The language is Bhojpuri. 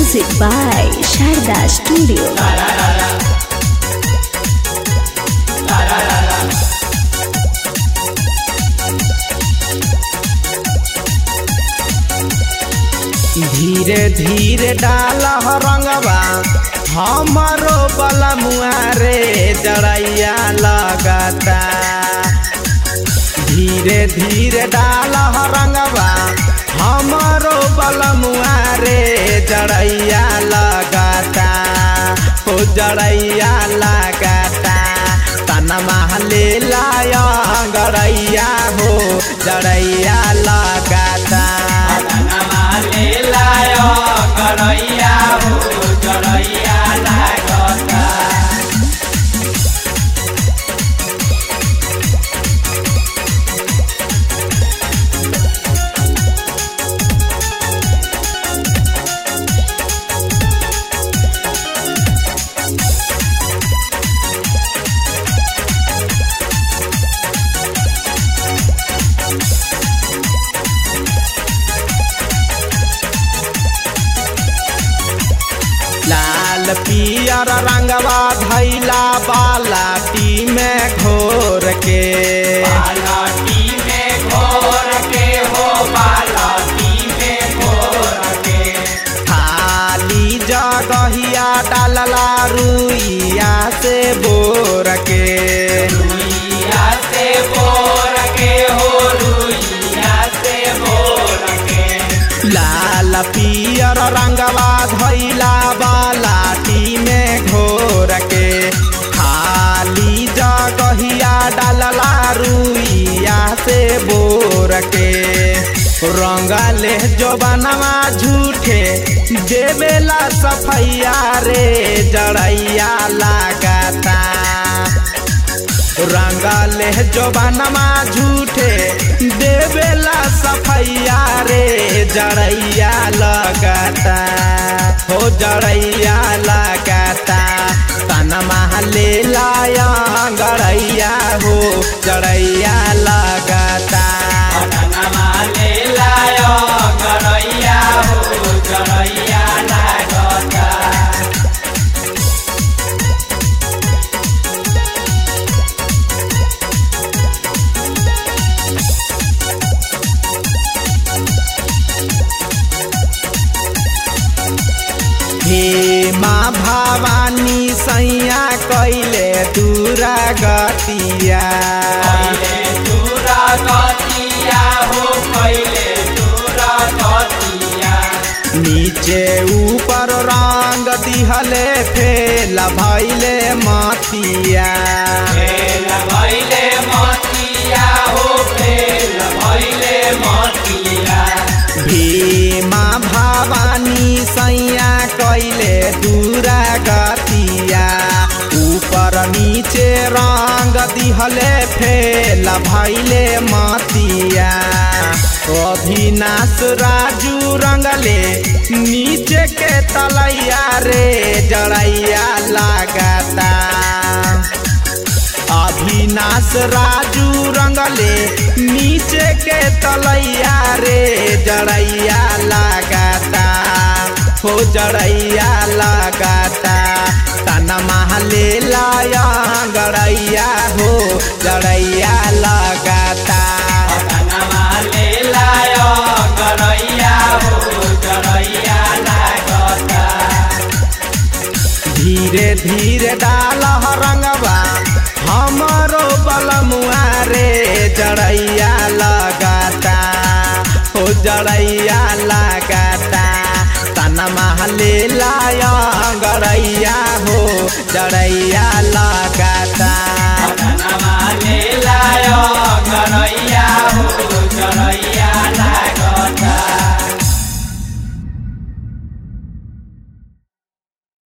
Music by Sharda Studio. धीरे धीरे डाला रंगवा हमारो बलमुआ रे जड़ैया लगाता। धीरे धीरे डाला रंगवा हमारो बलमुआ रे जड़ैया लगाता। हो जड़ैया लगाता तनमा ले लाया गड़ैया हो जड़ैया लगाता। ले लायो गड़ैया हो गड़ैया लागता। लाल पियर रंगवा धैला बालाटी में घोर के। बालाटी में घोर के हो बालाटी में घोर के। खाली जगहिया डालला रुइया से बोर के। रुइया से बोर के हो रुइया से बोर के। लाल पियर रंगवा धैला बालाटी में घोर के। खाली जगहिया डालला रुइया से बोर के। रंगले जो बनवा झूठे देवेला सफैया रे जड़ैया लगाता। रंगले जो बनवा झूठे देवेला सफैया रे जड़ैया लगाता। हो जड़ैया लगाता तनमा ले लाया गड़ैया हो जड़ैया लगाता। तनमा ले लायो गड़ैया हो गड़ैया लागता। हे माँ भवानी सैया कैले दूरा गतिया। पहिले दूरा गतिया हो पहिले दूरा गतिया। नीचे ऊपर रंग दिहले फेल भैले मतिया। फेल भैले मतिया हो फेल भैले मतिया। भीमा भवानी सैया कैले दूरा गतिया। ऊपर नीचे रंग दिहले फेल भैले मतिया। अभिनाश राजू रंगले नीचे के तलैया रे जड़ैया लगाता। अभिनाश राजू रंगले नीचे के तलैया रे जड़ैया लगाता। हो जड़ैया लगाता तनमा ले लाया गड़ैया हो जड़ैया लगाता। तनमा ले लायो गड़ैया हो गड़ैया लागता। धीरे धीरे डाला रंगवा हमारो बलमुआ रे जड़ैया लगाता। हो जड़ैया लगाता तनमा ले लाया गड़ैया हो जड़ैया लगा।